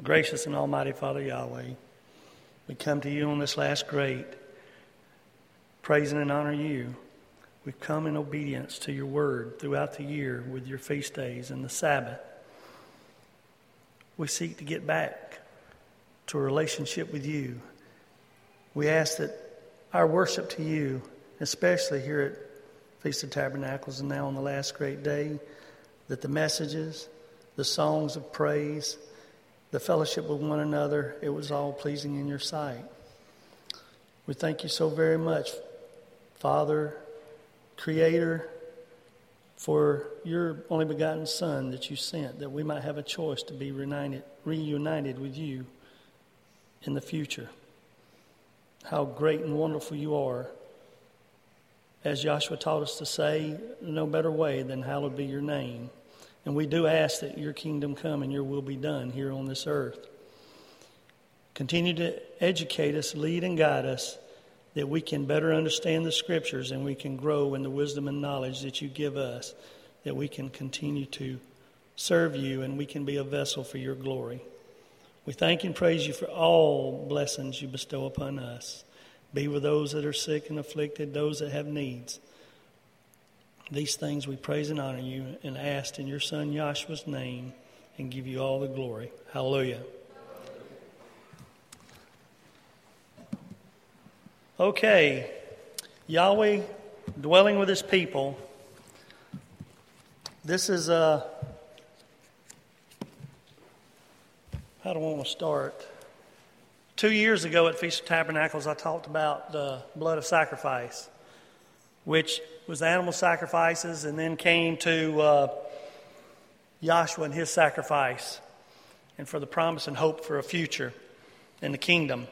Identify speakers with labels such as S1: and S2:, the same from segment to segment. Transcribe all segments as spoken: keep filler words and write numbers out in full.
S1: Gracious and almighty Father Yahweh, we come to you on this last great, praising and honor you. We've come in obedience to your word throughout the year with your feast days and the Sabbath. We seek to get back to a relationship with you. We ask that our worship to you, especially here at Feast of Tabernacles and now on the last great day, that the messages, the songs of praise, the fellowship with one another, it was all pleasing in your sight. We thank you so very much, Father, Creator, for your only begotten Son that you sent, that we might have a choice to be reunited, reunited with you in the future. How great and wonderful you are. As Joshua taught us to say, no better way than hallowed be your name. And we do ask that your kingdom come and your will be done here on this earth. Continue to educate us, lead and guide us, that we can better understand the Scriptures and we can grow in the wisdom and knowledge that you give us, that we can continue to serve you and we can be a vessel for your glory. We thank and praise you for all blessings you bestow upon us. Be with those that are sick and afflicted, those that have needs. These things we praise and honor you and ask in your Son Yahshua's name and give you all the glory. Hallelujah. Okay, Yahweh dwelling with his people. This is a, how do I want to start? Two years ago at Feast of Tabernacles, I talked about the blood of sacrifice, which was animal sacrifices, and then came to uh, Yahshua and his sacrifice, and for the promise and hope for a future in the kingdom.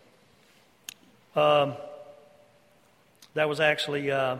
S1: Um, that was actually uh,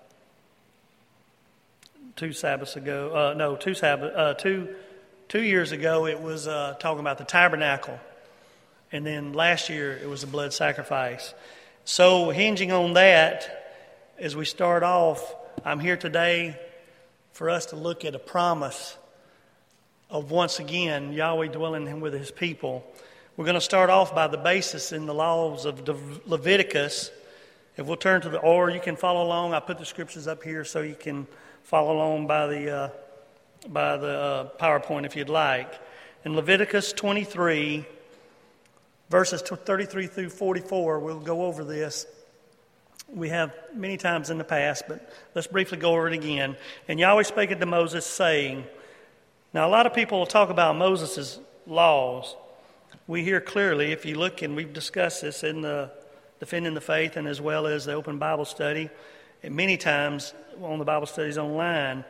S1: two Sabbaths ago. Uh, no, two Sabbath. Uh, two two years ago, it was uh, talking about the tabernacle, and then last year it was the blood sacrifice. So, hinging on that, as we start off, I'm here today for us to look at a promise of once again Yahweh dwelling with his people. We're going to start off by the basis in the laws of Leviticus. If we'll turn to the, or you can follow along. I put the scriptures up here so you can follow along by the uh, by the uh, PowerPoint if you'd like. In Leviticus twenty-three, verses thirty-three through forty-four, we'll go over this. We have many times in the past, but let's briefly go over it again. And Yahweh spake unto Moses, saying, now a lot of people will talk about Moses' laws. We hear clearly, if you look, and we've discussed this in the Defending the Faith and as well as the Open Bible Study, and many times on the Bible studies online,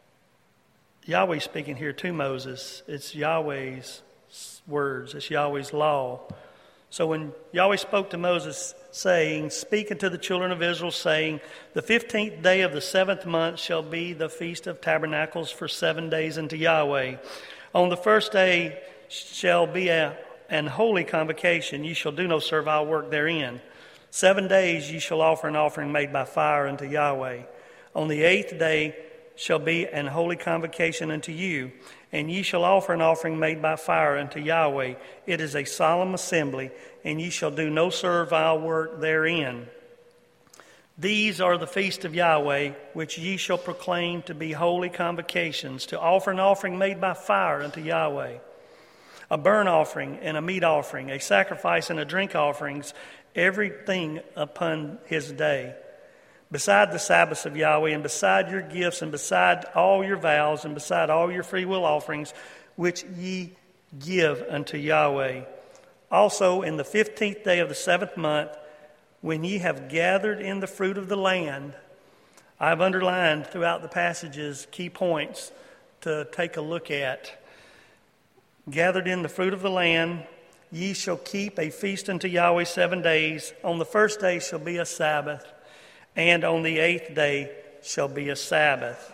S1: Yahweh speaking here to Moses. It's Yahweh's words. It's Yahweh's law. So when Yahweh spoke to Moses, saying, speak unto the children of Israel, saying, the fifteenth day of the seventh month shall be the Feast of Tabernacles for seven days unto Yahweh. On the first day shall be a, an holy convocation. Ye shall do no servile work therein. Seven days ye shall offer an offering made by fire unto Yahweh. On the eighth day shall be an holy convocation unto you, and ye shall offer an offering made by fire unto Yahweh. It is a solemn assembly, and ye shall do no servile work therein. These are the feast of Yahweh, which ye shall proclaim to be holy convocations, to offer an offering made by fire unto Yahweh, a burnt offering and a meat offering, a sacrifice and a drink offerings, everything upon his day. Beside the Sabbaths of Yahweh, and beside your gifts, and beside all your vows, and beside all your freewill offerings, which ye give unto Yahweh. Also in the fifteenth day of the seventh month, when ye have gathered in the fruit of the land. I've underlined throughout the passages key points to take a look at. Gathered in the fruit of the land, ye shall keep a feast unto Yahweh seven days. On the first day shall be a Sabbath, and on the eighth day shall be a Sabbath.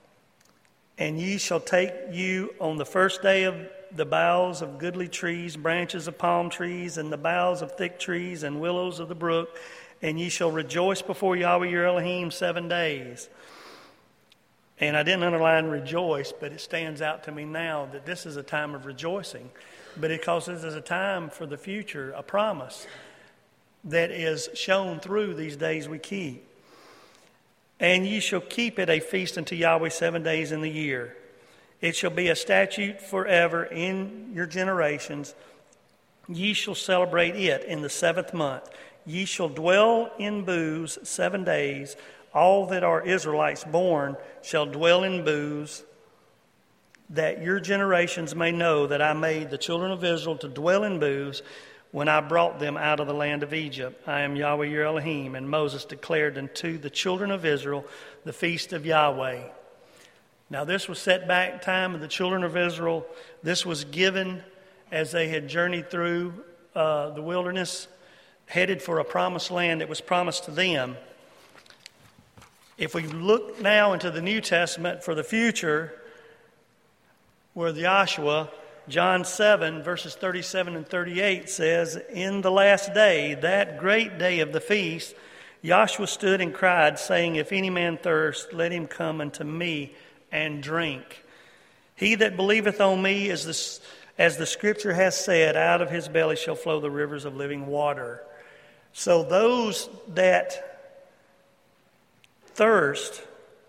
S1: And ye shall take you on the first day of the boughs of goodly trees, branches of palm trees, and the boughs of thick trees, and willows of the brook, and ye shall rejoice before Yahweh your Elohim seven days. And I didn't underline rejoice, but it stands out to me now that this is a time of rejoicing. But because this is a time for the future, a promise that is shown through these days we keep. And ye shall keep it a feast unto Yahweh seven days in the year. It shall be a statute forever in your generations. Ye shall celebrate it in the seventh month. Ye shall dwell in booths seven days. All that are Israelites born shall dwell in booths, that your generations may know that I made the children of Israel to dwell in booths when I brought them out of the land of Egypt. I am Yahweh your Elohim. And Moses declared unto the children of Israel the feast of Yahweh. Now this was set back time of the children of Israel. This was given as they had journeyed through uh, the wilderness, headed for a promised land that was promised to them. If we look now into the New Testament for the future, where Joshua, John seven, verses thirty-seven and thirty-eight says, in the last day, that great day of the feast, Joshua stood and cried, saying, if any man thirst, let him come unto me and drink. He that believeth on me, as the, as the scripture has said, out of his belly shall flow the rivers of living water. So those that thirst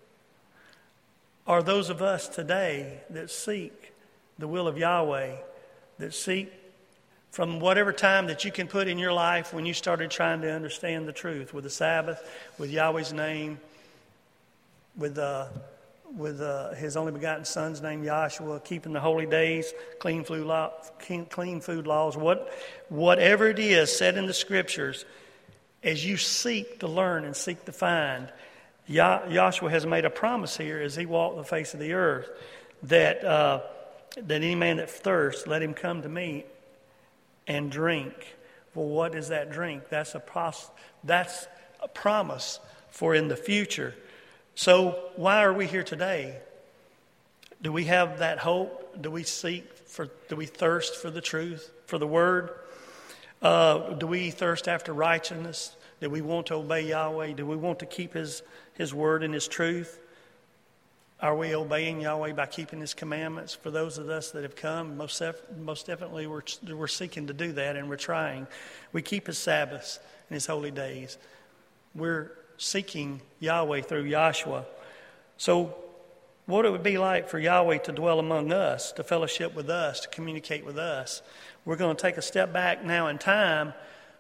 S1: are those of us today that seek the will of Yahweh, that seek from whatever time that you can put in your life when you started trying to understand the truth, with the Sabbath, with Yahweh's name, with uh, with uh, his only begotten son's name, Yahshua, keeping the holy days, clean food, law, clean food laws, what, whatever it is said in the scriptures, as you seek to learn and seek to find, Joshua has made a promise here as he walked the face of the earth that uh, that any man that thirsts, let him come to me and drink. Well, what is that drink? That's a pros- that's a promise for in the future. So why are we here today? Do we have that hope? Do we seek for? Do we thirst for the truth, for the word? Uh, do we thirst after righteousness? Do we want to obey Yahweh? Do we want to keep His His word and His truth? Are we obeying Yahweh by keeping His commandments? For those of us that have come, most def- most definitely we're we're seeking to do that, and we're trying. We keep His Sabbaths and His holy days. We're seeking Yahweh through Joshua. So what it would be like for Yahweh to dwell among us, to fellowship with us, to communicate with us. We're going to take a step back now in time.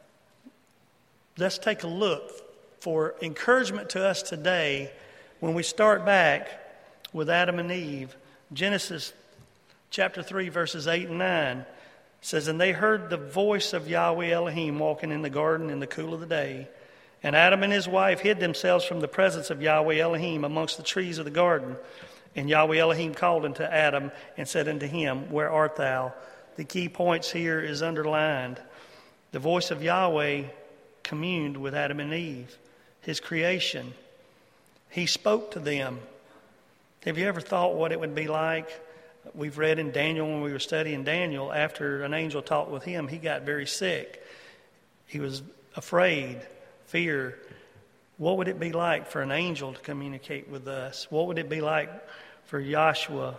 S1: Let's take a look for encouragement to us today when we start back with Adam and Eve. Genesis chapter three, verses eight and nine says, and they heard the voice of Yahweh Elohim walking in the garden in the cool of the day. And Adam and his wife hid themselves from the presence of Yahweh Elohim amongst the trees of the garden. And Yahweh Elohim called unto Adam and said unto him, where art thou? The key points here is underlined. The voice of Yahweh communed with Adam and Eve, His creation. He spoke to them. Have you ever thought what it would be like? We've read in Daniel, when we were studying Daniel, after an angel talked with him, he got very sick. He was afraid, fear. What would it be like for an angel to communicate with us? What would it be like for Joshua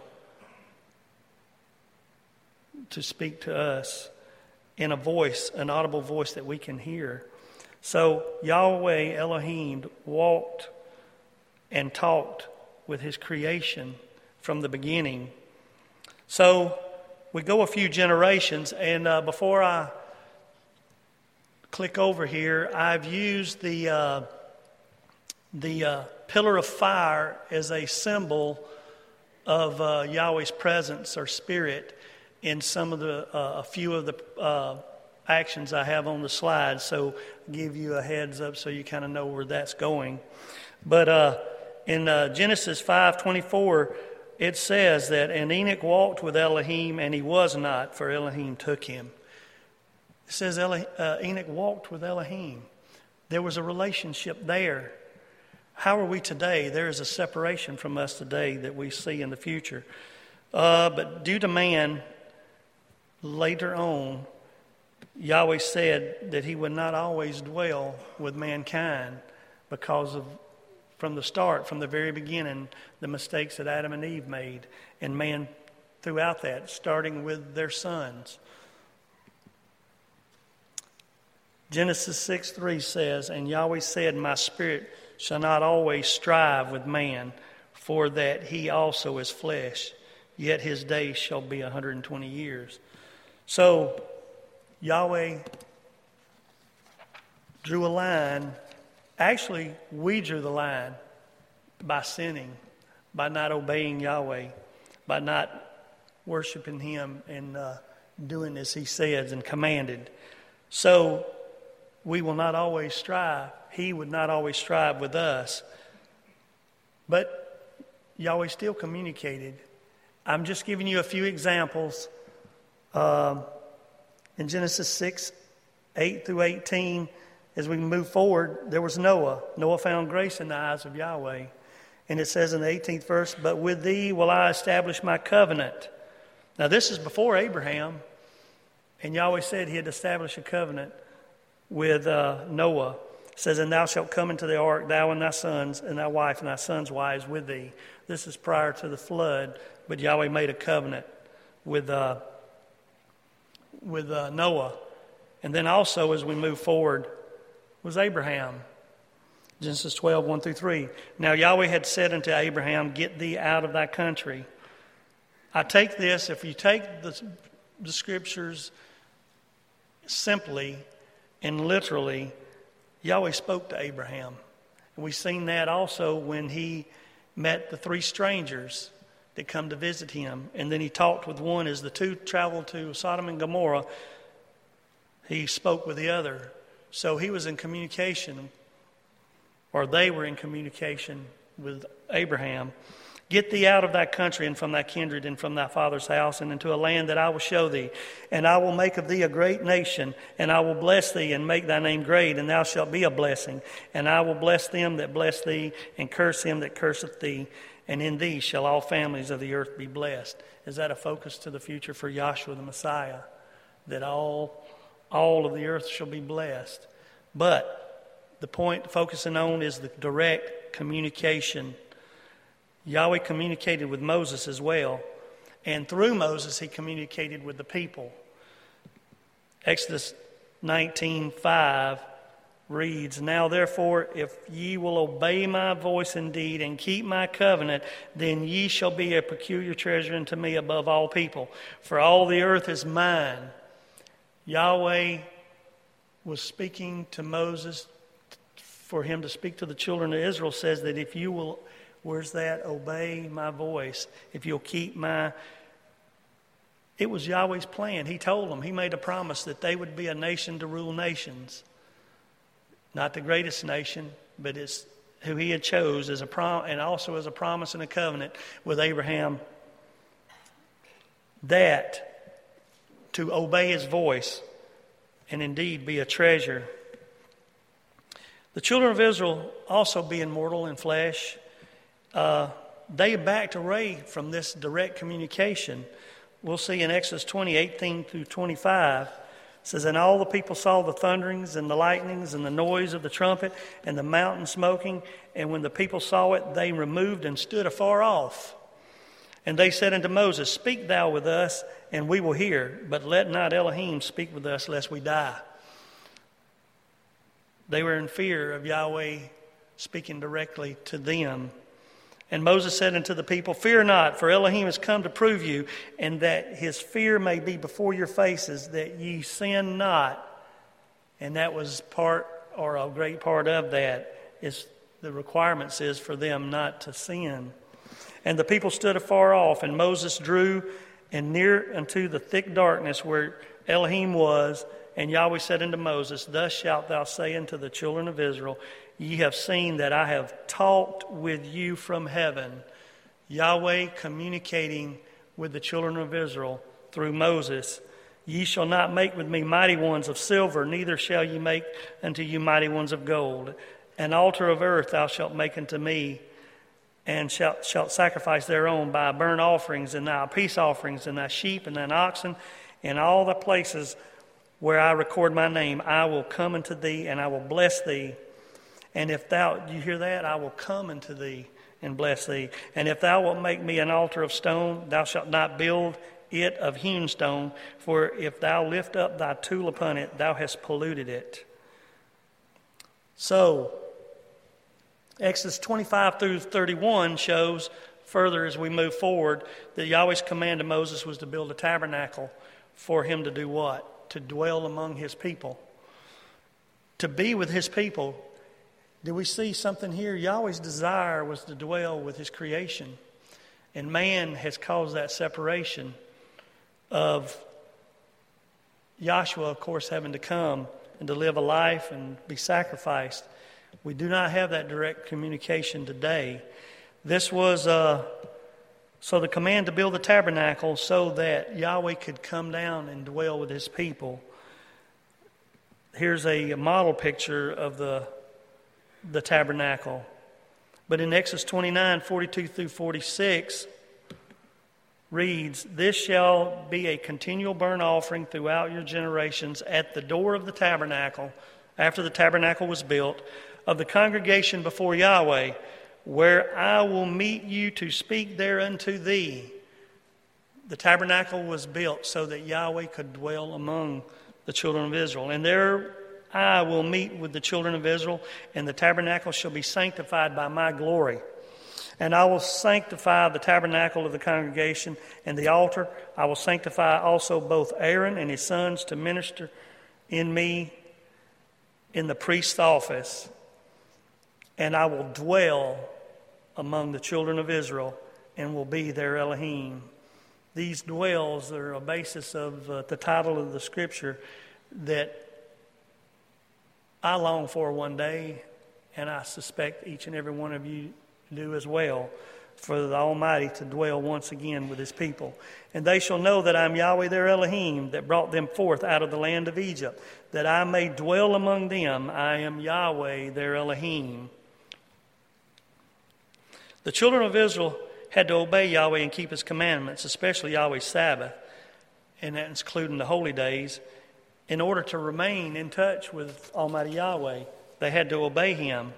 S1: to speak to us in a voice, an audible voice that we can hear? So Yahweh Elohim walked and talked with His creation from the beginning. So we go a few generations, and uh, before I click over here, I've used the uh, the uh, pillar of fire as a symbol of uh, Yahweh's presence or spirit in some of the uh, a few of the uh, actions I have on the slide. So I'll give you a heads up so you kind of know where that's going. But uh, in uh, Genesis five twenty-four, it says that, and Enoch walked with Elohim, and he was not, for Elohim took him. It says Eli, uh, Enoch walked with Elohim. There was a relationship there. How are we today? There is a separation from us today that we see in the future. Uh, but due to man, later on, Yahweh said that He would not always dwell with mankind because of from the start, from the very beginning, the mistakes that Adam and Eve made, and man throughout that, starting with their sons. Genesis six three says, "And Yahweh said, My spirit shall not always strive with man, for that he also is flesh, yet his days shall be one hundred twenty years." So Yahweh drew a line. Actually, we drew the line by sinning, by not obeying Yahweh, by not worshiping Him and uh, doing as He says and commanded. So we will not always strive. He would not always strive with us. But Yahweh still communicated. I'm just giving you a few examples. Um, in Genesis six, eight through eighteen, as we move forward, there was Noah. Noah found grace in the eyes of Yahweh. And it says in the eighteenth verse, "But with thee will I establish my covenant." Now this is before Abraham. And Yahweh said He had established a covenant with uh, Noah. It says, "And thou shalt come into the ark, thou and thy sons, and thy wife, and thy sons' wives with thee." This is prior to the flood, but Yahweh made a covenant with uh, with uh, Noah. And then also, as we move forward, was Abraham. Genesis twelve, one through three. "Now Yahweh had said unto Abraham, Get thee out of thy country." I take this, if you take the, the scriptures simply and literally, Yahweh spoke to Abraham. And we've seen that also when he met the three strangers that come to visit him. And then he talked with one. As the two traveled to Sodom and Gomorrah, he spoke with the other. So he was in communication, or they were in communication with Abraham. "Get thee out of thy country and from thy kindred and from thy father's house and into a land that I will show thee. And I will make of thee a great nation, and I will bless thee and make thy name great, and thou shalt be a blessing. And I will bless them that bless thee, and curse him that curseth thee. And in thee shall all families of the earth be blessed." Is that a focus to the future for Yahshua the Messiah? That all, all of the earth shall be blessed. But the point focusing on is the direct communication. Yahweh communicated with Moses as well. And through Moses, He communicated with the people. Exodus nineteen five reads, "Now therefore, if ye will obey my voice indeed and keep my covenant, then ye shall be a peculiar treasure unto me above all people. For all the earth is mine." Yahweh was speaking to Moses for him to speak to the children of Israel, says that if you will, where's that? Obey my voice. If you'll keep my... It was Yahweh's plan. He told them, He made a promise that they would be a nation to rule nations. Not the greatest nation, but it's who He had chose as a prom- and also as a promise and a covenant with Abraham. That to obey His voice and indeed be a treasure. The children of Israel also being mortal in flesh, uh, they backed away from this direct communication. We'll see in Exodus twenty, eighteen through twenty-five. It says, "And all the people saw the thunderings and the lightnings and the noise of the trumpet and the mountain smoking. And when the people saw it, they removed and stood afar off. And they said unto Moses, Speak thou with us, and we will hear. But let not Elohim speak with us, lest we die." They were in fear of Yahweh speaking directly to them. "And Moses said unto the people, Fear not, for Elohim has come to prove you, and that His fear may be before your faces, that ye sin not." And that was part, or a great part of that, is the requirements is for them not to sin. "And the people stood afar off, and Moses drew and near unto the thick darkness where Elohim was. And Yahweh said unto Moses, Thus shalt thou say unto the children of Israel, Ye have seen that I have talked with you from heaven." Yahweh communicating with the children of Israel through Moses. "Ye shall not make with me mighty ones of silver, neither shall ye make unto you mighty ones of gold. An altar of earth thou shalt make unto me, and shalt, shalt sacrifice thereon by burnt offerings, and thy peace offerings, and thy sheep, and thine oxen, in all the places where I record my name. I will come unto thee, and I will bless thee. And if thou, you hear that? I will come unto thee and bless thee. And if thou wilt make me an altar of stone, thou shalt not build it of hewn stone, for if thou lift up thy tool upon it, thou hast polluted it. So, Exodus twenty-five through thirty-one shows further as we move forward that Yahweh's command to Moses was to build a tabernacle for him to do what? To dwell among his people. To be with his people. Do we see something here? Yahweh's desire was to dwell with his creation. And man has caused that separation of Yahshua, of course, having to come and to live a life and be sacrificed. We do not have that direct communication today. This was, uh, so the command to build the tabernacle so that Yahweh could come down and dwell with his people. Here's a model picture of the the tabernacle. But in Exodus twenty-nine, forty-two through forty-six reads, "This shall be a continual burnt offering throughout your generations at the door of the tabernacle, after the tabernacle was built, of the congregation before Yahweh, where I will meet you to speak there unto thee." The tabernacle was built so that Yahweh could dwell among the children of Israel. And there I will meet with the children of Israel, and the tabernacle shall be sanctified by my glory. And I will sanctify the tabernacle of the congregation and the altar. I will sanctify also both Aaron and his sons to minister in me in the priest's office. And I will dwell among the children of Israel and will be their Elohim. These dwells are a basis of uh, the title of the scripture that I long for one day, and I suspect each and every one of you do as well, for the Almighty to dwell once again with his people. "And they shall know that I am Yahweh their Elohim, that brought them forth out of the land of Egypt, that I may dwell among them. I am Yahweh their Elohim." The children of Israel had to obey Yahweh and keep his commandments, especially Yahweh's Sabbath, and that's including the holy days. In order to remain in touch with Almighty Yahweh, they had to obey him.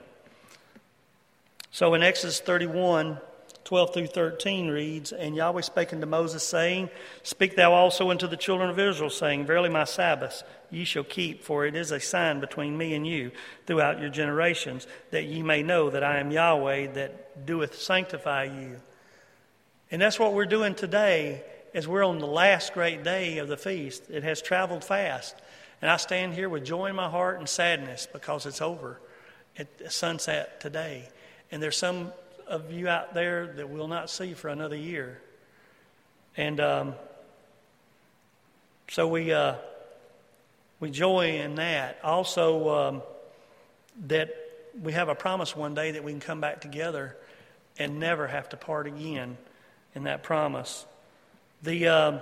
S1: So in Exodus thirty-one, twelve through thirteen reads, "And Yahweh spake unto Moses, saying, Speak thou also unto the children of Israel, saying, Verily my Sabbaths ye shall keep, for it is a sign between me and you throughout your generations, that ye may know that I am Yahweh that doeth sanctify you." And that's what we're doing today, as we're on the last great day of the feast. It has traveled fast. And I stand here with joy in my heart and sadness because it's over at sunset today. And there's some of you out there that we'll not see for another year. And um, so we uh, we joy in that. Also, um, that we have a promise one day that we can come back together and never have to part again in that promise. The uh,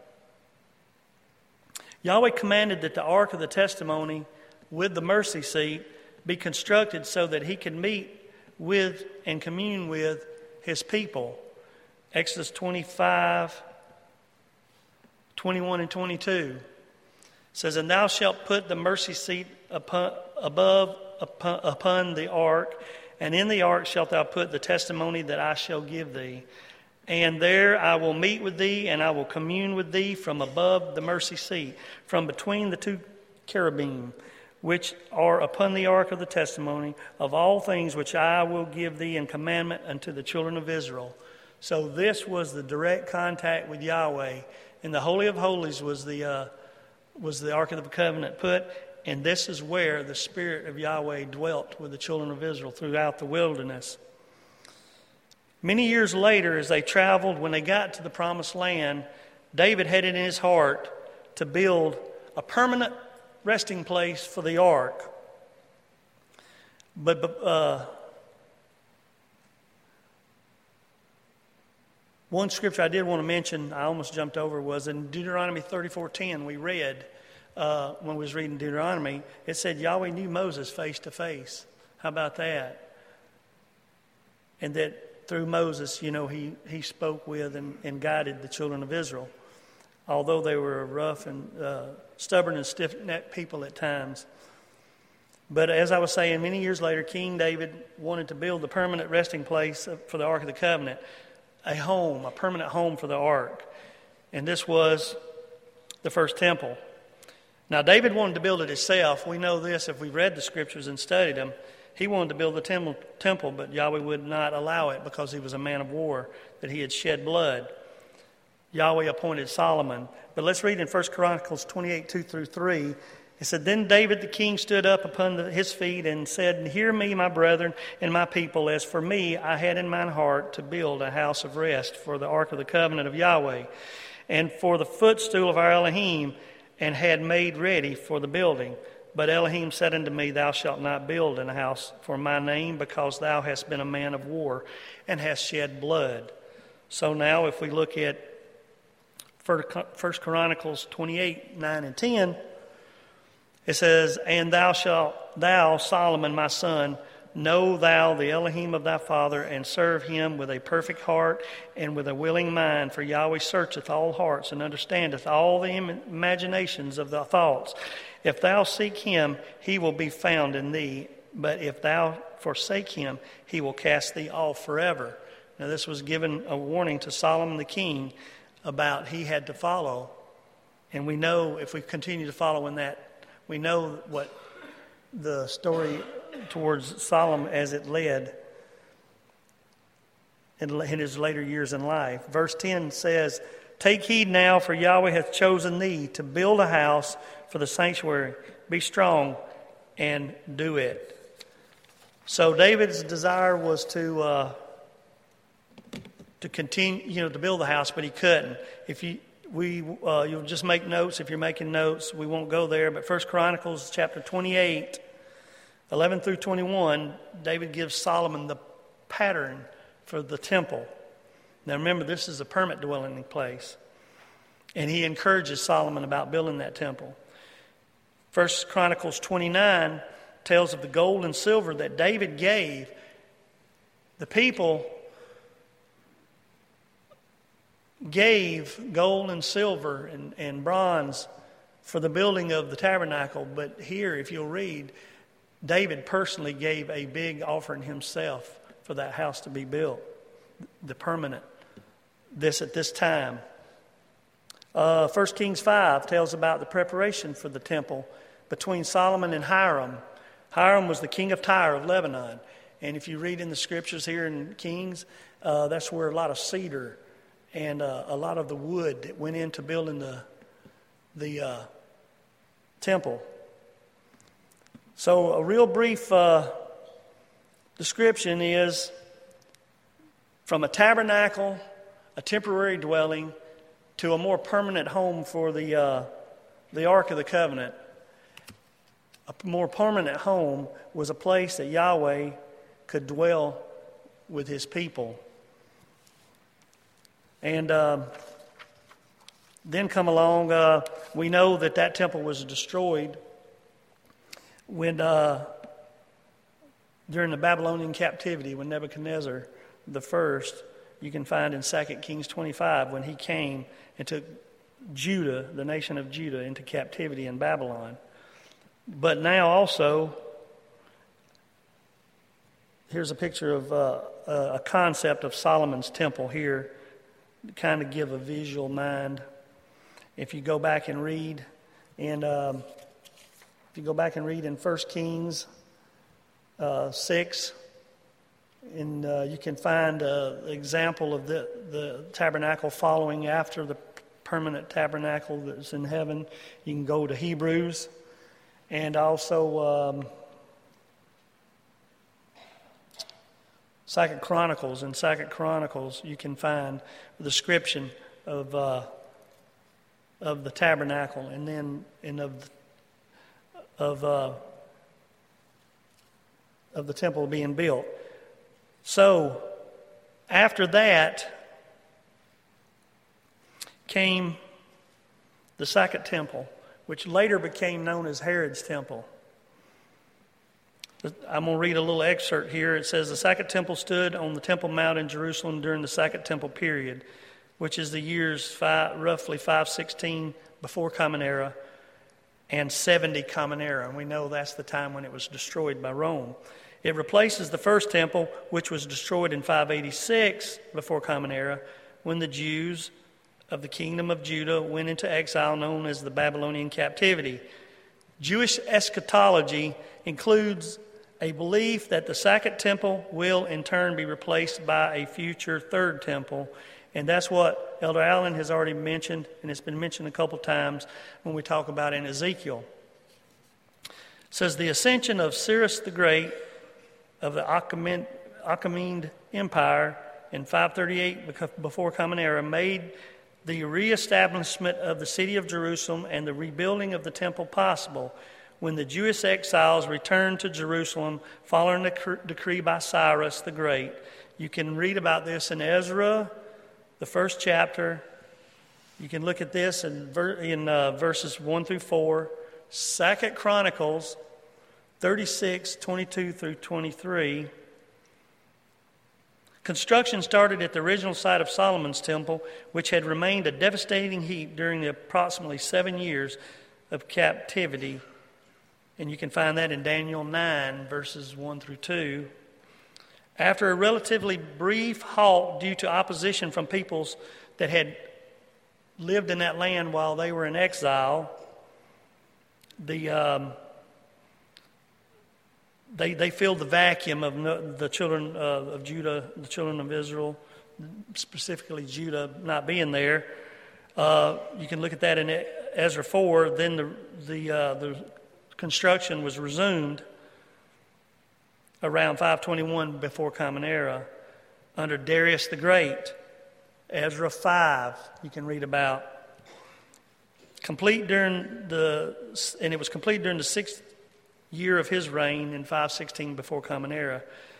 S1: Yahweh commanded that the ark of the testimony with the mercy seat be constructed so that he could meet with and commune with his people. Exodus twenty-five, twenty-one and twenty-two says, "And thou shalt put the mercy seat upon, above upon, upon the ark, and in the ark shalt thou put the testimony that I shall give thee. And there I will meet with thee, and I will commune with thee from above the mercy seat, from between the two cherubim, which are upon the ark of the testimony, of all things which I will give thee in commandment unto the children of Israel." So this was the direct contact with Yahweh. In the Holy of Holies was the uh, was the Ark of the Covenant put, and this is where the Spirit of Yahweh dwelt with the children of Israel throughout the wilderness. Many years later, as they traveled, when they got to the Promised Land, David had it in his heart to build a permanent resting place for the ark. But uh, one scripture I did want to mention, I almost jumped over, was in Deuteronomy thirty-four ten. We read, uh, when we was reading Deuteronomy, it said Yahweh knew Moses face to face. How about that? And that through Moses, you know, he, he spoke with and, and guided the children of Israel, although they were rough and uh, stubborn and stiff-necked people at times. But as I was saying, many years later, King David wanted to build the permanent resting place for the Ark of the Covenant, a home, a permanent home for the Ark. And this was the first temple. Now, David wanted to build it himself. We know this if we've read the scriptures and studied them. He wanted to build the temple, temple, but Yahweh would not allow it because he was a man of war, that he had shed blood. Yahweh appointed Solomon. But let's read in First Chronicles twenty-eight, two through three. It said, Then David the king stood up upon the, his feet and said, Hear me, my brethren and my people. As for me, I had in mine heart to build a house of rest for the ark of the covenant of Yahweh, and for the footstool of our Elohim, and had made ready for the building. But Elohim said unto me, Thou shalt not build an house for my name, because thou hast been a man of war, and hast shed blood. So now if we look at First Chronicles twenty-eight, nine and ten, it says, And thou shalt, thou, Solomon, my son, know thou the Elohim of thy father, and serve him with a perfect heart and with a willing mind. For Yahweh searcheth all hearts, and understandeth all the imaginations of the thoughts. If thou seek him, he will be found in thee. But if thou forsake him, he will cast thee off forever. Now this was given a warning to Solomon the king about he had to follow. And we know if we continue to follow in that, we know what the story towards Solomon as it led in his later years in life. Verse ten says, Take heed now, for Yahweh hath chosen thee to build a house for the sanctuary. Be strong and do it. So David's desire was to uh, to continue, you know, to build the house, but he couldn't. If you we uh, you'll just make notes if you're making notes. We won't go there, but First Chronicles chapter twenty-eight. eleven through twenty-one, David gives Solomon the pattern for the temple. Now remember, this is a permanent dwelling place. And he encourages Solomon about building that temple. First Chronicles twenty-nine tells of the gold and silver that David gave. The people gave gold and silver and, and bronze for the building of the tabernacle. But here, if you'll read, David personally gave a big offering himself for that house to be built, the permanent, this at this time. Uh, First Kings five tells about the preparation for the temple between Solomon and Hiram. Hiram was the king of Tyre of Lebanon. And if you read in the scriptures here in Kings, uh, that's where a lot of cedar and uh, a lot of the wood that went into building the, the uh, temple. So a real brief uh, description is from a tabernacle, a temporary dwelling, to a more permanent home for the uh, the Ark of the Covenant. A more permanent home was a place that Yahweh could dwell with his people. And uh, then come along, uh, we know that that temple was destroyed when uh, during the Babylonian captivity, when Nebuchadnezzar the first, you can find in Second Kings twenty-five, when he came and took Judah, the nation of Judah, into captivity in Babylon. But now also, here's a picture of uh, a concept of Solomon's temple here, to kind of give a visual mind. If you go back and read, and um, if you go back and read in First Kings uh, six, and uh, you can find an example of the, the tabernacle following after the permanent tabernacle that's in heaven. You can go to Hebrews, and also um, Second Chronicles. In Second Chronicles, you can find the description of uh, of the tabernacle, and then and of of uh, of the temple being built. So, after that came the second temple, which later became known as Herod's temple. I'm going to read a little excerpt here. It says, The second temple stood on the Temple Mount in Jerusalem during the second temple period, which is the years five, roughly five sixteen before Common Era, and seventy Common Era. And we know that's the time when it was destroyed by Rome. It replaces the first temple, which was destroyed in five eighty-six before Common Era, when the Jews of the kingdom of Judah went into exile known as the Babylonian captivity. Jewish eschatology includes a belief that the second temple will in turn be replaced by a future third temple. And that's what Elder Allen has already mentioned, and it's been mentioned a couple times when we talk about in Ezekiel. It says the ascension of Cyrus the Great of the Achaemenid, Achaemenid Empire in five thirty-eight before Common Era made the reestablishment of the city of Jerusalem and the rebuilding of the temple possible when the Jewish exiles returned to Jerusalem following the decree by Cyrus the Great. You can read about this in Ezra, the first chapter. You can look at this in, ver- in uh, verses one through four. Second Chronicles thirty-six, twenty-two through twenty-three. Construction started at the original site of Solomon's temple, which had remained a devastating heap during the approximately seven years of captivity. And you can find that in Daniel nine, verses one through two. After a relatively brief halt due to opposition from peoples that had lived in that land while they were in exile, the um, they they filled the vacuum of no, the children uh, of Judah, the children of Israel, specifically Judah not being there. Uh, you can look at that in Ezra four. Then the the uh, the construction was resumed around five twenty-one before Common Era under Darius the Great. Ezra five, you can read about. Complete during the, and it was complete during the sixth year of his reign in five sixteen before Common Era.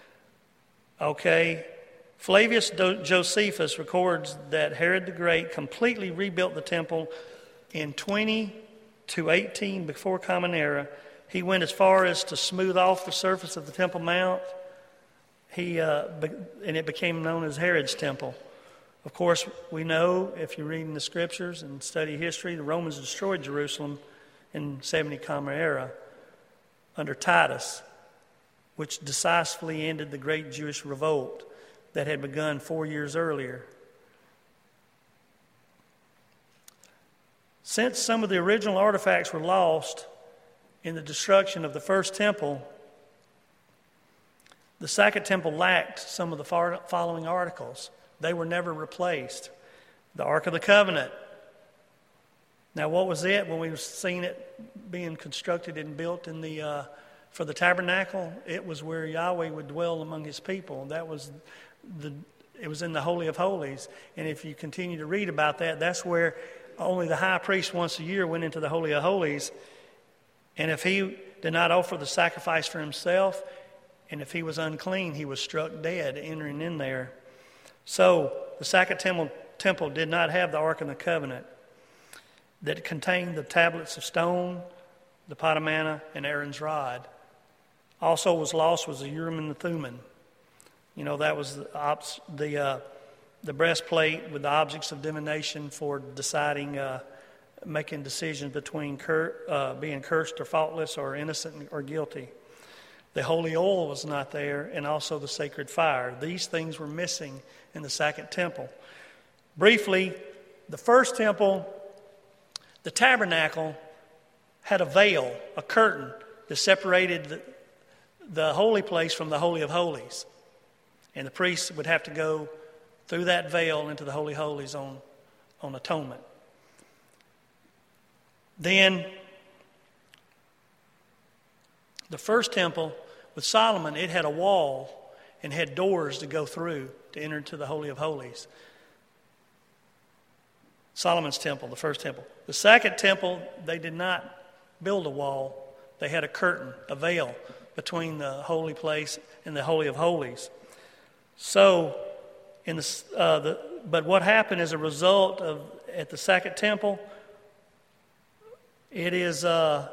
S1: Okay, Flavius Josephus records that Herod the Great completely rebuilt the temple in twenty to eighteen before Common Era. He went as far as to smooth off the surface of the Temple Mount. He uh, be, and it became known as Herod's Temple. Of course, we know, if you read in the Scriptures and study history, the Romans destroyed Jerusalem in seventy Common Era under Titus, which decisively ended the great Jewish revolt that had begun four years earlier. Since some of the original artifacts were lost in the destruction of the first temple, the second temple lacked some of the following articles. They were never replaced. The Ark of the Covenant. Now, what was it when we've seen it being constructed and built in the uh, for the tabernacle? It was where Yahweh would dwell among His people. That was the. It was in the Holy of Holies. And if you continue to read about that, that's where only the high priest once a year went into the Holy of Holies. And if he did not offer the sacrifice for himself, and if he was unclean, he was struck dead entering in there. So the second temple, temple did not have the Ark of the Covenant that contained the tablets of stone, the pot of manna, and Aaron's rod. Also was lost was the Urim and the Thummim. You know, that was the ops, the, uh, the breastplate with the objects of divination for deciding, uh, making decisions between cur- uh, being cursed or faultless or innocent or guilty. The holy oil was not there, and also the sacred fire. These things were missing in the second temple. Briefly, the first temple, the tabernacle, had a veil, a curtain that separated the, the holy place from the Holy of Holies. And the priests would have to go through that veil into the Holy of Holies on, on atonement. Then, the first temple with Solomon, it had a wall and had doors to go through to enter into the Holy of Holies. Solomon's temple, the first temple. The second temple, they did not build a wall. They had a curtain, a veil between the holy place and the Holy of Holies. So, in the, uh, the but what happened as a result of at the second temple? It is. Uh,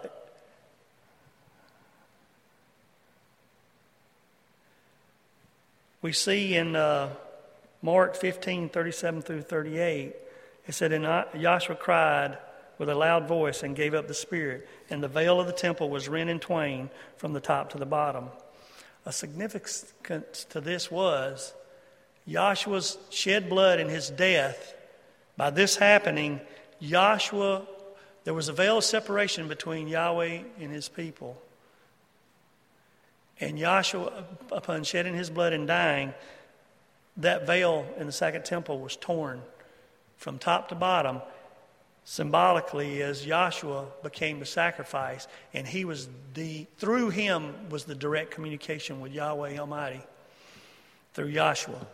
S1: We see in uh, Mark fifteen, thirty-seven through thirty-eight, it said, and Joshua cried, with a loud voice and gave up the spirit, and the veil of the temple was rent in twain from the top to the bottom. A significance to this was Yahshua's shed blood in his death. By this happening, Yahshua, there was a veil of separation between Yahweh and his people. And Yahshua, upon shedding his blood and dying, that veil in the second temple was torn from top to bottom, symbolically as Yahshua became the sacrifice, and he was the through him was the direct communication with Yahweh Almighty through Yahshua.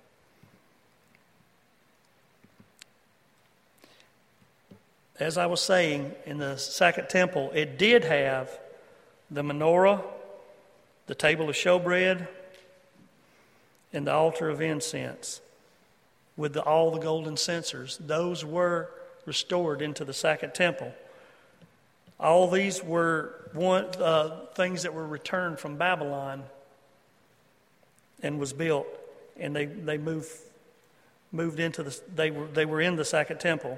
S1: As I was saying, in the second temple, it did have the menorah, the table of showbread, and the altar of incense with the, all the golden censers. Those were restored into the second temple. All these were one, uh, things that were returned from Babylon and was built, and they they moved moved into the they were they were in the second temple.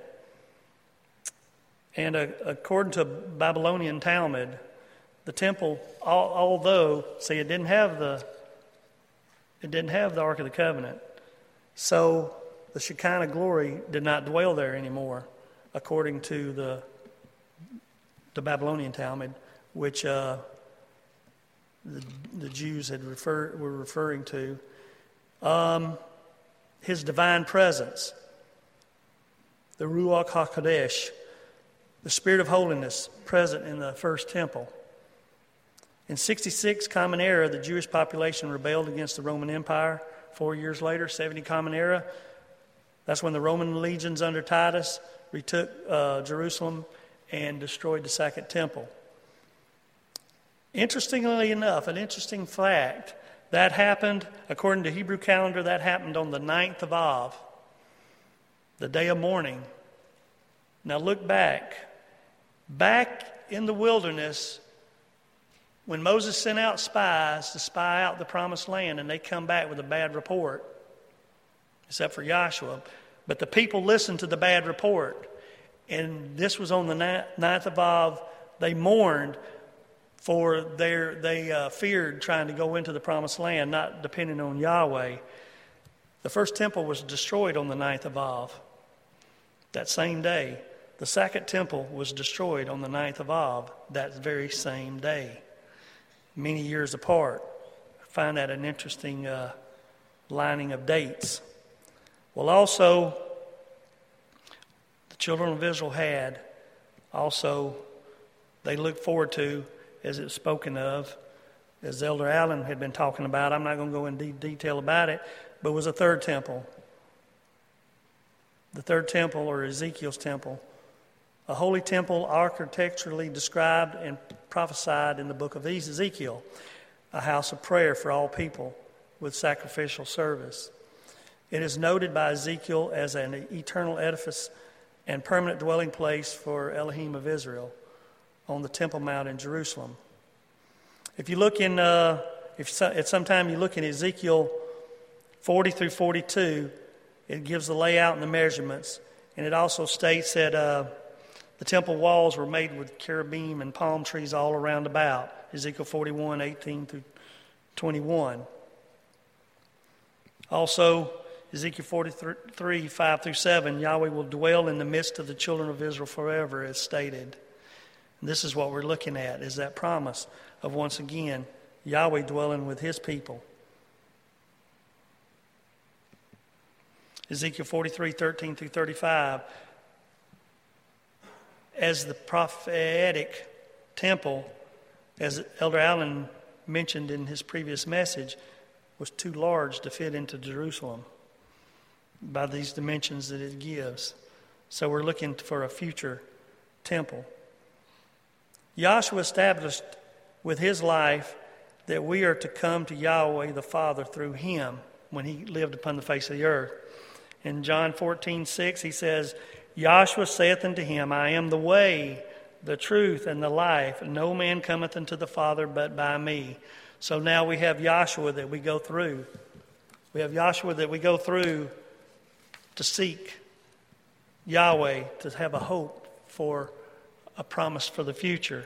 S1: And uh, according to Babylonian Talmud, the temple, al- although see it didn't have the it didn't have the Ark of the Covenant, so the Shekinah glory did not dwell there anymore, according to the the Babylonian Talmud, which uh, the, the Jews had refer, were referring to. Um, his divine presence, the Ruach HaKodesh, the Spirit of holiness present in the first temple. In sixty-six Common Era, the Jewish population rebelled against the Roman Empire. Four years later, seventy Common Era, that's when the Roman legions under Titus retook uh, Jerusalem and destroyed the second temple. Interestingly enough, an interesting fact, that happened, according to Hebrew calendar, that happened on the ninth of Av, the day of mourning. Now look back. Back in the wilderness, when Moses sent out spies to spy out the promised land, and they come back with a bad report, except for Yahshua, but the people listened to the bad report. And this was on the ninth of Av. They mourned for their, they uh, feared trying to go into the promised land, not depending on Yahweh. The first temple was destroyed on the ninth of Av. That same day, the second temple was destroyed on the ninth of Av that very same day, many years apart. I find that an interesting uh, lining of dates. Well, also, the children of Israel had also, they looked forward to, as it's spoken of, as Elder Allen had been talking about. I'm not going to go into de- detail about it, but it was a third temple. The third temple, or Ezekiel's temple, a holy temple architecturally described and prophesied in the book of Ezekiel, a house of prayer for all people with sacrificial service. It is noted by Ezekiel as an eternal edifice and permanent dwelling place for Elohim of Israel on the Temple Mount in Jerusalem. If you look in, uh, if at some time you look in Ezekiel forty through forty-two, it gives the layout and the measurements, and it also states that uh, the temple walls were made with cherubim and palm trees all around about. Ezekiel forty-one, eighteen through twenty-one. Also, Ezekiel forty-three, five through seven, Yahweh will dwell in the midst of the children of Israel forever, as stated. And this is what we're looking at, is that promise of, once again, Yahweh dwelling with his people. Ezekiel forty-three, thirteen through thirty-five, as the prophetic temple, as Elder Allen mentioned in his previous message, was too large to fit into Jerusalem by these dimensions that it gives. So we're looking for a future temple. Yahshua established with his life that we are to come to Yahweh the Father through him when he lived upon the face of the earth. In John fourteen, six, he says, Yahshua saith unto him, I am the way, the truth, and the life. And no man cometh unto the Father but by me. So now we have Yahshua that we go through. We have Yahshua that we go through to seek Yahweh, to have a hope for a promise for the future.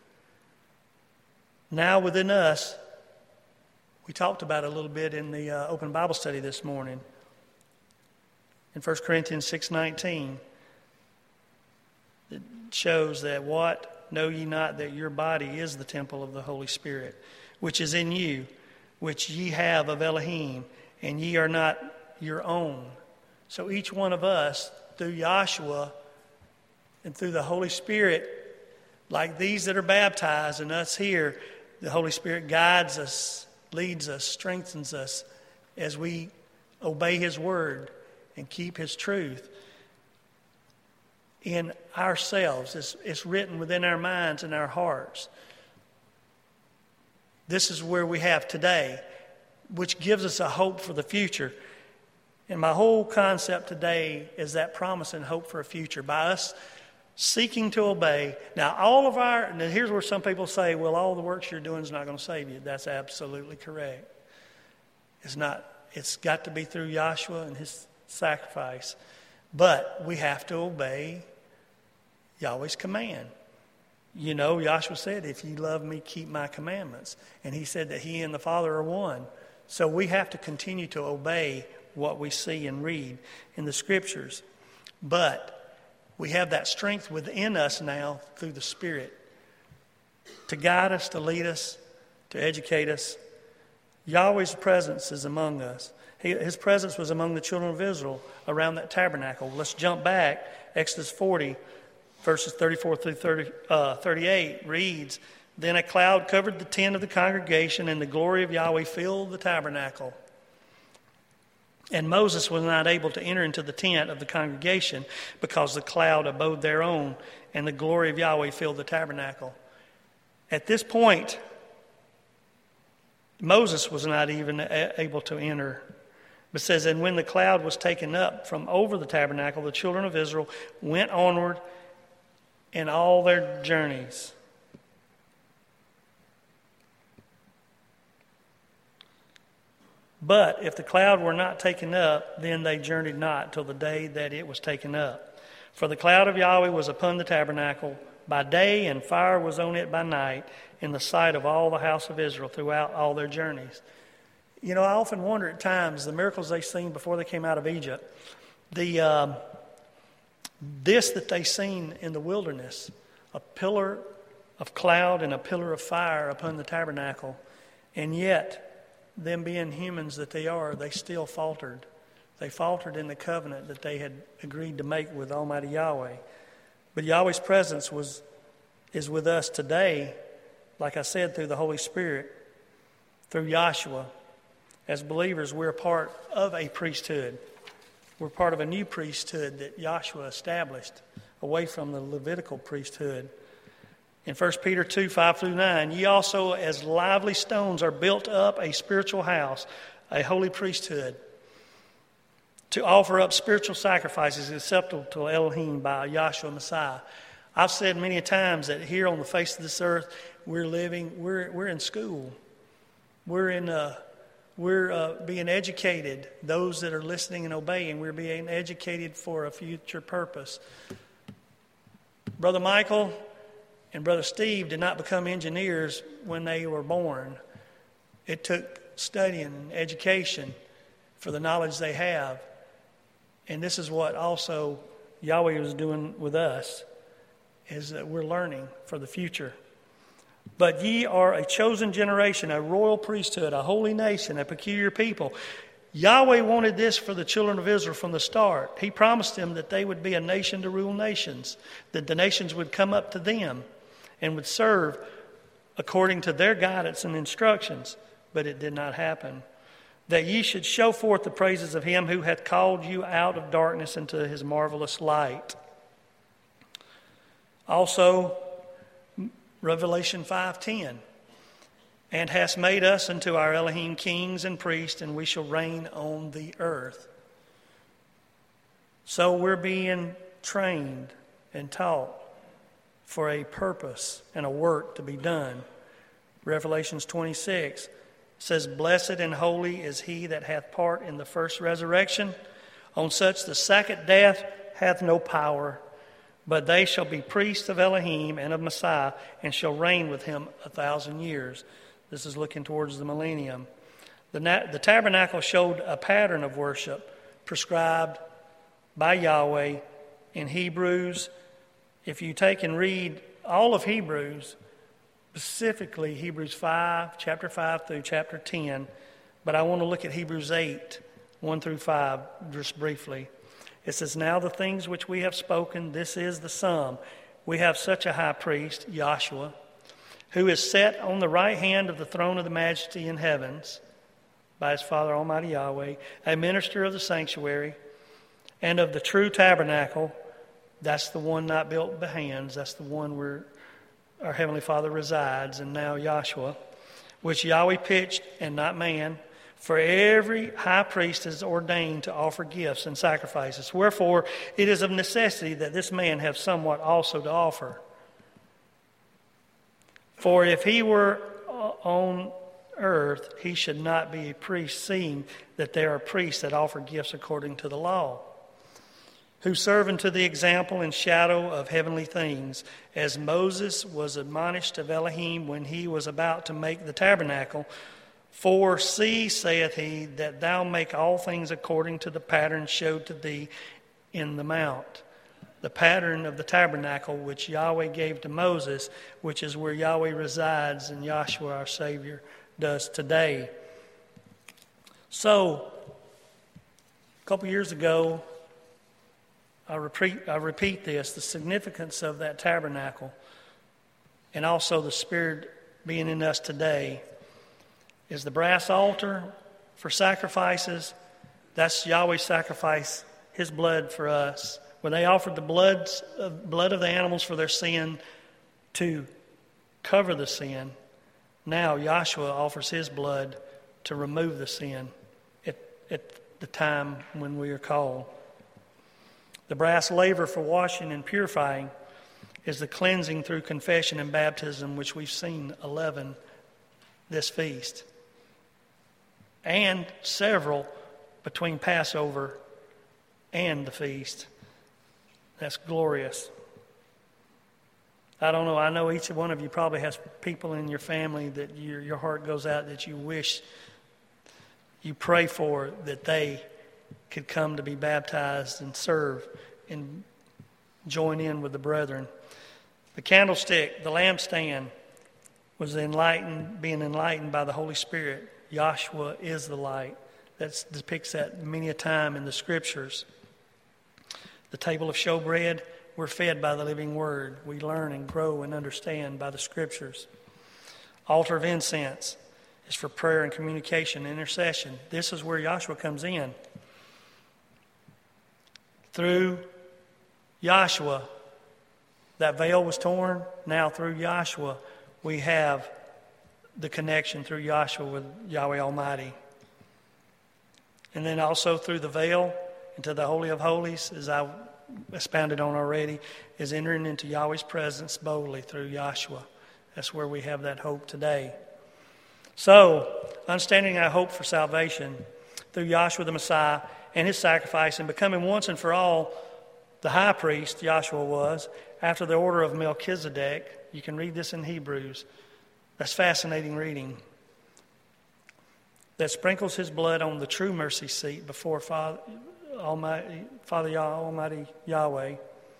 S1: Now within us, we talked about it a little bit in the uh, open Bible study this morning. In First Corinthians six nineteen, it shows that what? Know ye not that your body is the temple of the Holy Spirit, which is in you, which ye have of Elohim, and ye are not your own. So each one of us, through Yahshua and through the Holy Spirit, like these that are baptized and us here, the Holy Spirit guides us, leads us, strengthens us as we obey His word and keep His truth in ourselves. It's, it's written within our minds and our hearts. This is where we have today, which gives us a hope for the future. And my whole concept today is that promise and hope for a future. By us seeking to obey. Now, all of our, and here's where some people say, well, all the works you're doing is not going to save you. That's absolutely correct. It's not. It's got to be through Yahshua and His sacrifice. But we have to obey Yahweh's command. You know, Yahshua said, if you love me, keep my commandments. And He said that He and the Father are one. So we have to continue to obey what we see and read in the Scriptures. But we have that strength within us now through the Spirit to guide us, to lead us, to educate us. Yahweh's presence is among us. He, his presence was among the children of Israel around that tabernacle. Let's jump back. Exodus forty, verses thirty-four through thirty, uh, thirty-eight reads, Then a cloud covered the tent of the congregation, and the glory of Yahweh filled the tabernacle. And Moses was not able to enter into the tent of the congregation because the cloud abode thereon, and the glory of Yahweh filled the tabernacle. At this point, Moses was not even able to enter. It says, and when the cloud was taken up from over the tabernacle, the children of Israel went onward in all their journeys. But if the cloud were not taken up, then they journeyed not till the day that it was taken up. For the cloud of Yahweh was upon the tabernacle by day, and fire was on it by night, in the sight of all the house of Israel throughout all their journeys. You know, I often wonder at times, the miracles they seen before they came out of Egypt, the um, this that they seen in the wilderness, a pillar of cloud and a pillar of fire upon the tabernacle, and yet, them being humans that they are, they still faltered. They faltered in the covenant that they had agreed to make with Almighty Yahweh. But Yahweh's presence was is with us today, like I said, through the Holy Spirit, through Yahshua. As believers, we're a part of a priesthood. We're part of a new priesthood that Yahshua established away from the Levitical priesthood. In First Peter two, five through nine, ye also as lively stones are built up a spiritual house, a holy priesthood, to offer up spiritual sacrifices acceptable to Elohim by Yahshua Messiah. I've said many times that here on the face of this earth, we're living, we're we're in school. We're in uh, we're uh, being educated. Those that are listening and obeying, we're being educated for a future purpose. Brother Michael and Brother Steve did not become engineers when they were born. It took studying and education for the knowledge they have. And this is what also Yahweh was doing with us, is that we're learning for the future. But ye are a chosen generation, a royal priesthood, a holy nation, a peculiar people. Yahweh wanted this for the children of Israel from the start. He promised them that they would be a nation to rule nations, that the nations would come up to them and would serve according to their guidance and instructions. But it did not happen. That ye should show forth the praises of him who hath called you out of darkness into his marvelous light. Also, Revelation five ten. And hast made us unto our Elohim kings and priests, and we shall reign on the earth. So we're being trained and taught for a purpose and a work to be done. Revelations twenty-six says, Blessed and holy is he that hath part in the first resurrection. On such the second death hath no power, But they shall be priests of Elohim and of Messiah, and shall reign with him a thousand years. This is looking towards the millennium. The, na- the tabernacle showed a pattern of worship prescribed by Yahweh in Hebrews. If you take and read all of Hebrews, specifically Hebrews five, chapter five through chapter ten, but I want to look at Hebrews eight, one through five, just briefly. It says, now the things which we have spoken, this is the sum. We have such a high priest, Yahshua, who is set on the right hand of the throne of the majesty in heavens, by his Father Almighty Yahweh, a minister of the sanctuary and of the true tabernacle. That's the one not built by hands. That's the one where our Heavenly Father resides, and now Yahshua, which Yahweh pitched and not man. For every high priest is ordained to offer gifts and sacrifices. Wherefore, it is of necessity that this man have somewhat also to offer. For if he were on earth, he should not be a priest, seeing that there are priests that offer gifts according to the law, who serve unto the example and shadow of heavenly things, as Moses was admonished of Elohim when he was about to make the tabernacle. For see, saith he, that thou make all things according to the pattern showed to thee in the mount. The pattern of the tabernacle which Yahweh gave to Moses, which is where Yahweh resides and Yahshua our Savior does today. So, a couple years ago, I repeat, I repeat this, the significance of that tabernacle and also the Spirit being in us today is the brass altar for sacrifices. That's Yahweh's sacrifice, his blood for us. When they offered the blood, uh, blood of the animals for their sin to cover the sin, now Yahshua offers his blood to remove the sin at, at the time when we are called. The brass laver for washing and purifying is the cleansing through confession and baptism, which we've seen eleven this feast. And several between Passover and the feast. That's glorious. I don't know. I know each one of you probably has people in your family that your, your heart goes out that you wish, you pray for, that they could come to be baptized and serve and join in with the brethren. The candlestick, the lampstand, was enlightened, being enlightened by the Holy Spirit. Yahshua is the light. That depicts that many a time in the Scriptures. The table of showbread, we're fed by the living Word. We learn and grow and understand by the Scriptures. Altar of incense is for prayer and communication, intercession. This is where Yahshua comes in. Through Yahshua, that veil was torn. Now through Yahshua, we have the connection through Yahshua with Yahweh Almighty. And then also through the veil into the Holy of Holies, as I expounded on already, is entering into Yahweh's presence boldly through Yahshua. That's where we have that hope today. So, understanding our hope for salvation through Yahshua the Messiah and his sacrifice, and becoming once and for all the high priest, Yahshua was, after the order of Melchizedek. You can read this in Hebrews. That's fascinating reading. That sprinkles his blood on the true mercy seat before Father Almighty, Father Yah, Almighty Yahweh,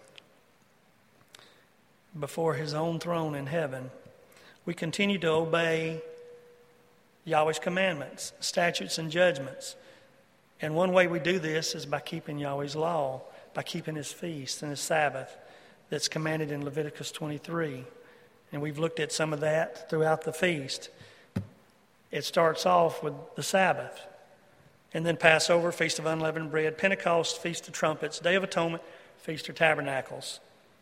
S1: before his own throne in heaven. We continue to obey Yahweh's commandments, statutes, and judgments. And one way we do this is by keeping Yahweh's law, by keeping his feast and his Sabbath that's commanded in Leviticus twenty-three. And we've looked at some of that throughout the feast. It starts off with the Sabbath, and then Passover, Feast of Unleavened Bread, Pentecost, Feast of Trumpets, Day of Atonement, Feast of Tabernacles.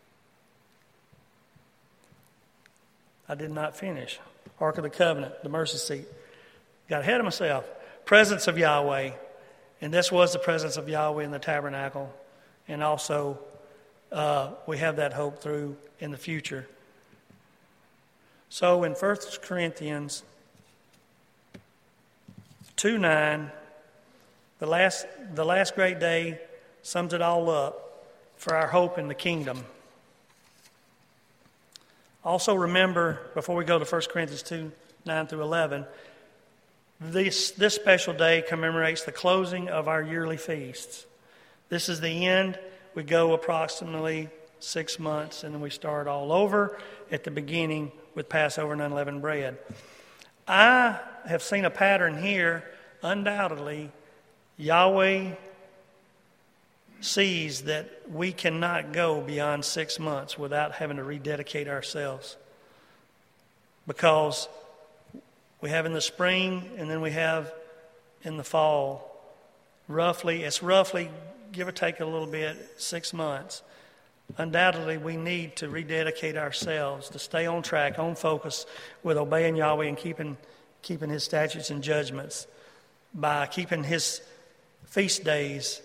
S1: I did not finish. Ark of the Covenant, the mercy seat. Got ahead of myself. Presence of Yahweh. And this was the presence of Yahweh in the tabernacle. And also, uh, we have that hope through in the future. So in First Corinthians two nine, the last, the last great day sums it all up for our hope in the kingdom. Also remember, before we go to First Corinthians two, nine through eleven, this, this special day commemorates the closing of our yearly feasts. This is the end. We go approximately six months, and then we start all over at the beginning with Passover and unleavened bread. I have seen a pattern here. Undoubtedly, Yahweh sees that we cannot go beyond six months without having to rededicate ourselves. Because we have in the spring and then we have in the fall, roughly, it's roughly, give or take a little bit, six months. Undoubtedly, we need to rededicate ourselves to stay on track, on focus with obeying Yahweh and keeping, keeping His statutes and judgments by keeping His feast days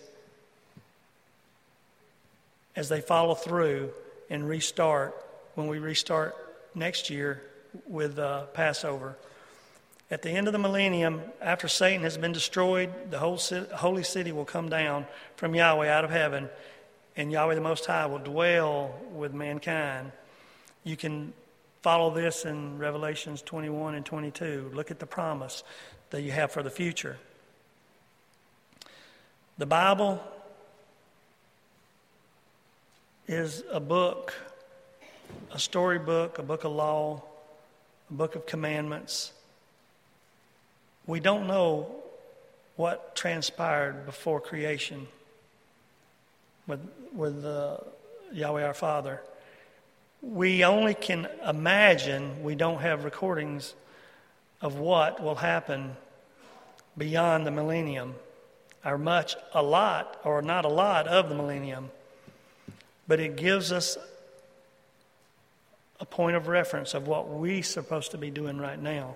S1: as they follow through and restart when we restart next year with uh, Passover. At the end of the millennium, after Satan has been destroyed, the whole city, holy city will come down from Yahweh out of heaven, and Yahweh the Most High will dwell with mankind. You can follow this in Revelations twenty-one and twenty-two. Look at the promise that you have for the future. The Bible is a book, a storybook, a book of law, a book of commandments. We don't know what transpired before creation with, with uh, Yahweh our Father. We only can imagine. We don't have recordings of what will happen beyond the millennium, or much, a lot, or not a lot of the millennium. But it gives us a point of reference of what we're supposed to be doing right now.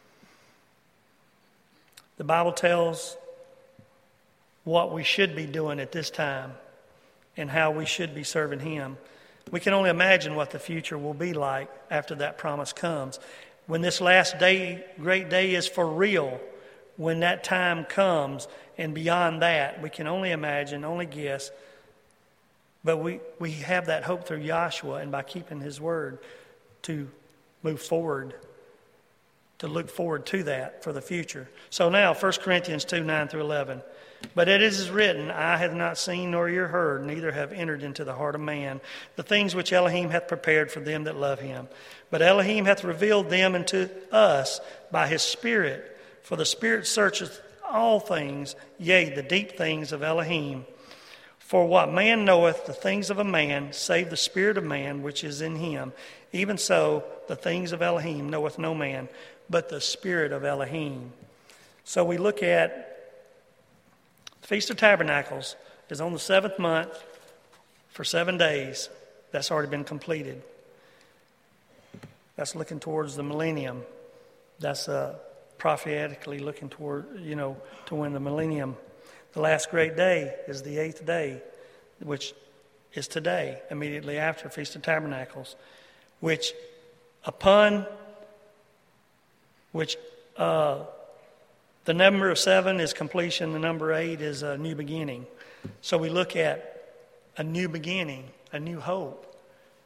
S1: The Bible tells what we should be doing at this time and how we should be serving Him. We can only imagine what the future will be like after that promise comes. When this last day, great day is for real, when that time comes and beyond that, we can only imagine, only guess. But we, we have that hope through Yahshua and by keeping His word to move forward, to look forward to that for the future. So now, First Corinthians two, nine through eleven. But it is written, eye hath not seen nor ear heard, neither have entered into the heart of man the things which Elohim hath prepared for them that love Him. But Elohim hath revealed them unto us by His Spirit. For the Spirit searcheth all things, yea, the deep things of Elohim. For what man knoweth the things of a man, save the spirit of man which is in him, even so the things of Elohim knoweth no man, but the Spirit of Elohim. So we look at Feast of Tabernacles is on the seventh month for seven days. That's already been completed. That's looking towards the millennium. That's uh, prophetically looking toward, you know, to when the millennium. The last great day is the eighth day, which is today, immediately after Feast of Tabernacles, which upon which uh, the number of seven is completion, the number eight is a new beginning. So we look at a new beginning, a new hope,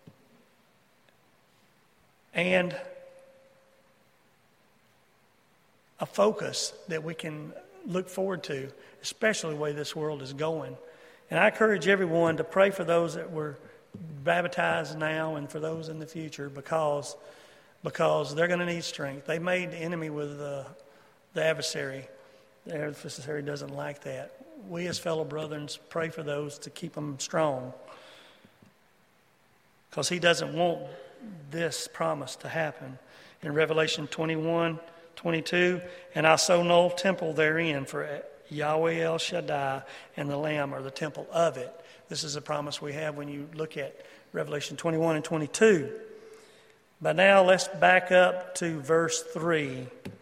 S1: and a focus that we can look forward to, especially the way this world is going. And I encourage everyone to pray for those that were baptized now and for those in the future, because because they're going to need strength. They made the enemy with the, the adversary. The adversary doesn't like that. We as fellow brethren pray for those to keep them strong, because he doesn't want this promise to happen. In Revelation twenty-one, twenty-two, and I saw no temple therein, for Yahweh El Shaddai and the Lamb are the temple of it. This is a promise we have when you look at Revelation twenty-one and twenty-two. But now let's back up to verse three.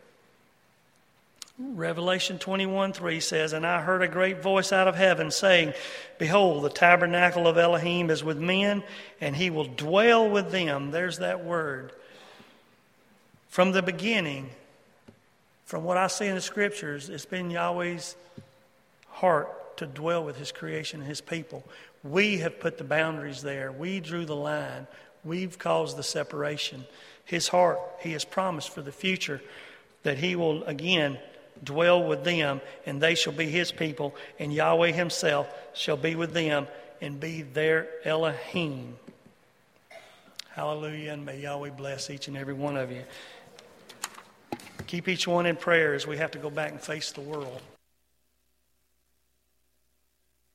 S1: Revelation twenty-one, three says, and I heard a great voice out of heaven saying, behold, the tabernacle of Elohim is with men, and he will dwell with them. There's that word. From the beginning, from what I see in the scriptures, it's been Yahweh's heart to dwell with his creation and his people. We have put the boundaries there. We drew the line. We've caused the separation. His heart, he has promised for the future that he will again dwell with them, and they shall be his people, and Yahweh himself shall be with them and be their Elohim. Hallelujah, and may Yahweh bless each and every one of you. Keep each one in prayer as we have to go back and face the world.